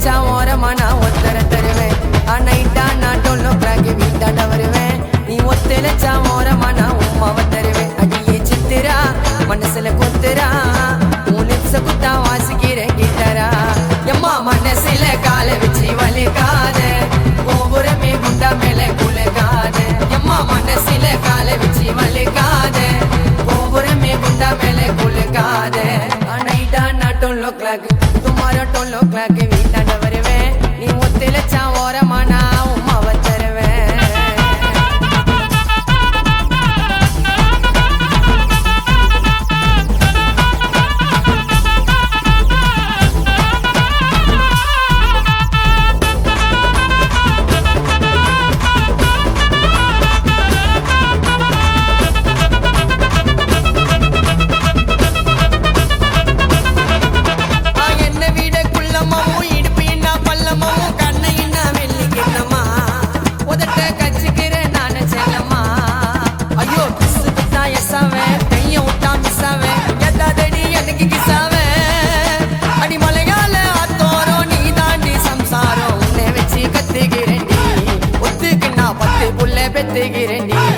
வச்சா ஓரமா நான் ஒத்தர தருவேன். நைட்டா நான் 12 o'clock வீட்டாண்ட வருவேன். நீ ஒத்துழைச்சா ஓரமா நான் உம்மாவை தருவேன். அடியே சித்திரா மனசுல கொத்துரா உன் லிப்ஸ குத்தா வாசிக்கிறேன் கிட்டரா. எம்மா மனசுல காலை வச்சு வலிக்காத கோபுரமே குண்டா மேல குலகாத. எம்மா மனசுல காலை வச்சு வலிக்காத கோபுரமே குண்டா மேல குலகாத. நைட்டா நான் 12 o'clock tomorrow 12 o'clock வீட்டாண்ட வருவேன். நீ ஒத்துழைச்சா ஓரமா நான் உம்மாவை தருவேன். பெத்துகிறேன்